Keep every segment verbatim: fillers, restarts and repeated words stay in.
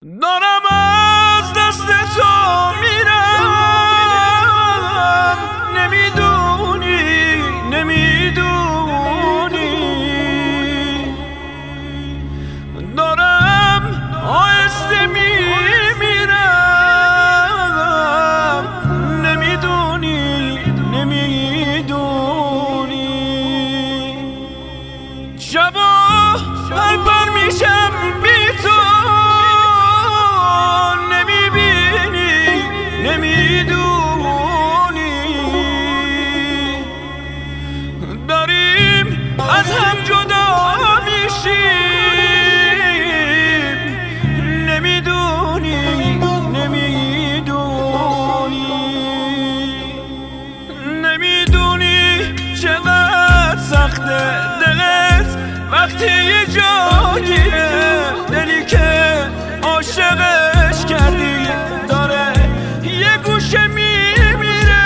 دارم از دست تو میرم، نمیدونی نمیدونی دارم آهسته میمیرم، نمیدونی نمیدونی شبا هر پر میشم بی تو، نمیدونی داریم از هم جدا میشیم، نمیدونی نمیدونی نمیدونی چقدر سخته دلت وقتی یه جا گیره، دلی که عاشقش کردی داره یه گوشه میمیره.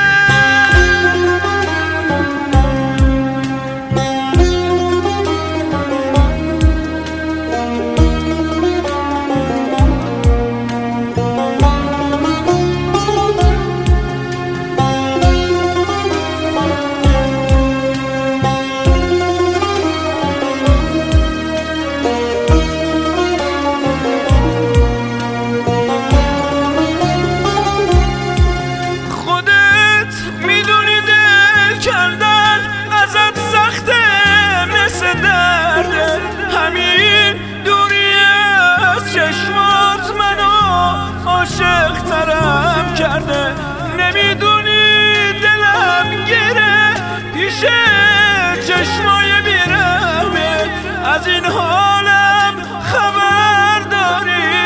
عاشق ترم کرده، نمیدونی دلم گیره پیش چشمای بیرمه، از این حالم خبر داری؟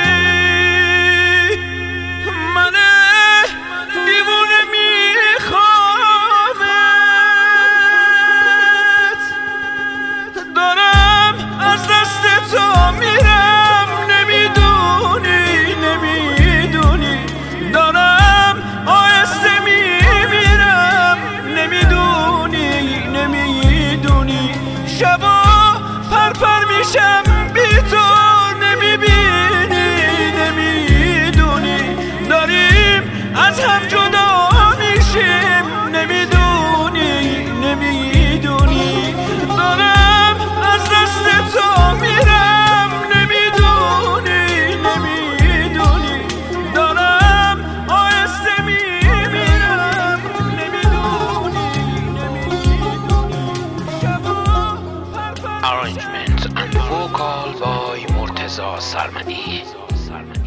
من دیوونه میخوامت، دارم از دست تو میرم، نمیدونی دارم آهسته میمیرم، نمیدونی نمیدونی شبا پر پر میشم بی تو، نمیبینی نمیدونی داریم از هم جدا میشیم، نمیدونی نمیدونی دارم از دست تو میرم، نمیدونی نمیدونی دارم آهسته میمیرم، نمیدونی نمیدونی شبا پر پر Arrangement and vocal by مرتضی سرمدی.